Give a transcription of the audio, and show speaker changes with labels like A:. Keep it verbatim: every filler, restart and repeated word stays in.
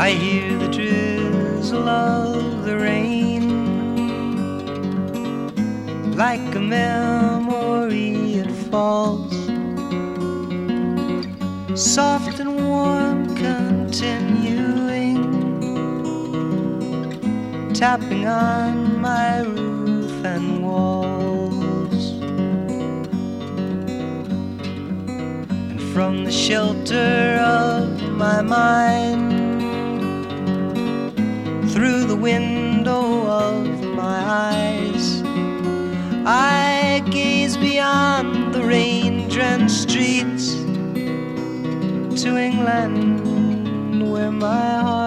A: I hear the drizzle of the rain, like a memory it falls, soft and warm, continuing, tapping on my roof and walls. And from the shelter of my mind, through the window of my eyes, I gaze beyond the rain-drenched streets to England, where my heart